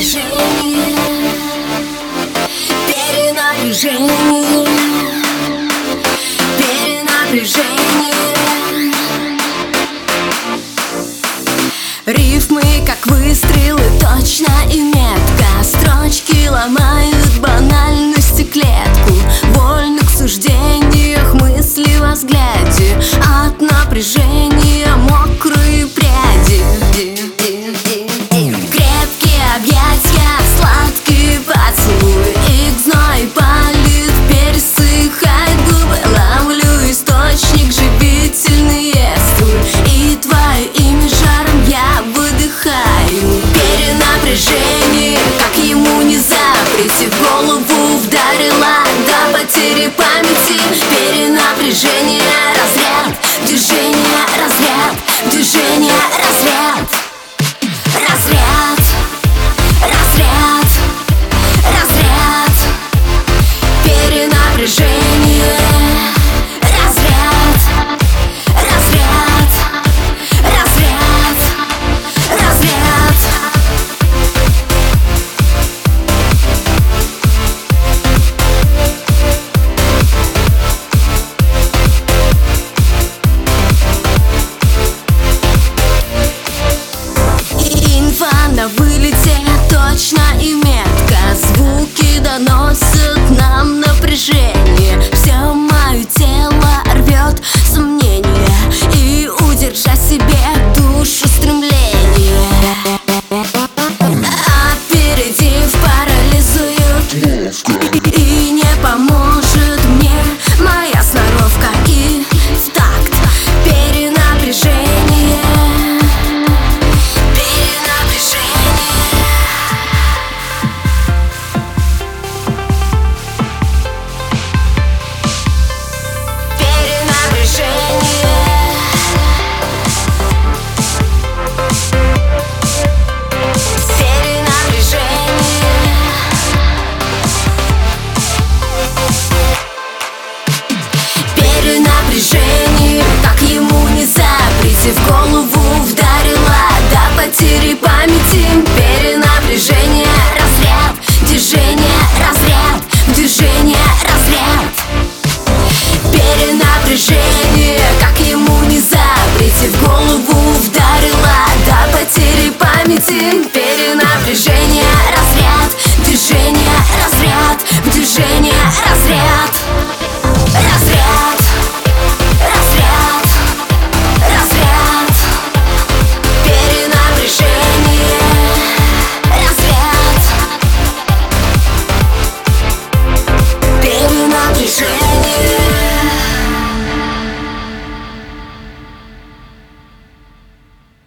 Перенапряжение, перенапряжение, перенапряжение. Рифмы, как выстрелы, точно и метко. Строчки ломают банальности клетку. Вольно к суждениях, мысли во взгляде. От напряжения мокрые пряди. Крепкие объятия, сладкие поцелуи. Их зной палит, пересыхает губы. Ловлю источник, живительные струи. И твое имя жаром я выдыхаю. Перенапряжение, как ему не запрети. В голову вдарила до потери памяти. Перенапряжение, разряд, движение, разряд, движение, разряд. Разряд, разряд, разряд. Перенапряжение. Разряд, разряд, разряд, разряд. Инфа на вылете, точно и метко. Звуки доносят нам напряжение. Все мое тело рвет сомнение. И удержать себе душу стремление. Опередив, парализует. И не поможет мне моя сноровка. И в такт перенапряжение. Перенапряжение, как ему не запрети. В голову вдарила до потери памяти. Перенапряжение, разряд, движение, разряд, движение, разряд. Перенапряжение, как ему не запрети. В голову вдарила до потери памяти. Перенапряжение,